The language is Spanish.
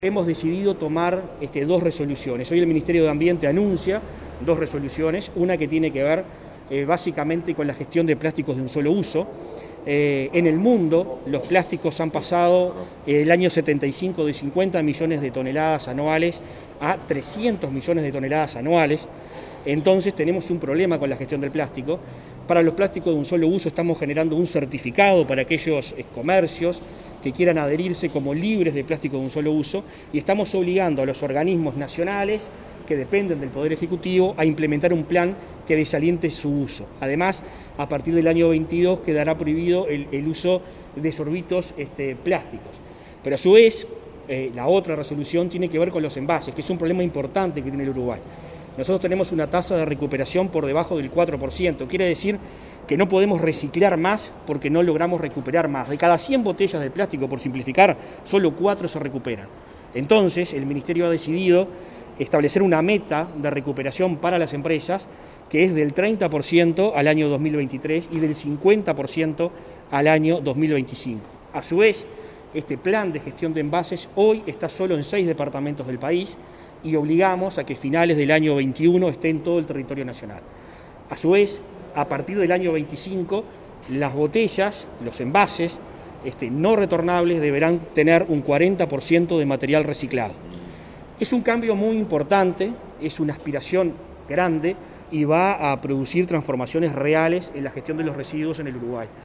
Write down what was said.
Hemos decidido tomar dos resoluciones. Hoy el Ministerio de Ambiente anuncia dos resoluciones, una que tiene que ver básicamente con la gestión de plásticos de un solo uso. En el mundo los plásticos han pasado el año 75 de 50 millones de toneladas anuales a 300 millones de toneladas anuales. Entonces tenemos un problema con la gestión del plástico. Para los plásticos de un solo uso estamos generando un certificado para aquellos comercios que quieran adherirse como libres de plástico de un solo uso, y estamos obligando a los organismos nacionales que dependen del Poder Ejecutivo a implementar un plan que desaliente su uso. Además, a partir del año 22 quedará prohibido el uso de sorbitos plásticos. Pero a su vez, la otra resolución tiene que ver con los envases, que es un problema importante que tiene el Uruguay. Nosotros tenemos una tasa de recuperación por debajo del 4%, quiere decir que no podemos reciclar más porque no logramos recuperar más. De cada 100 botellas de plástico, por simplificar, solo 4 se recuperan. Entonces, el Ministerio ha decidido establecer una meta de recuperación para las empresas que es del 30% al año 2023 y del 50% al año 2025. A su vez, este plan de gestión de envases hoy está solo en 6 departamentos del país y obligamos a que a finales del año 21 esté en todo el territorio nacional. A su vez, a partir del año 25, las botellas, los envases no retornables deberán tener un 40% de material reciclado. Es un cambio muy importante, es una aspiración grande y va a producir transformaciones reales en la gestión de los residuos en el Uruguay.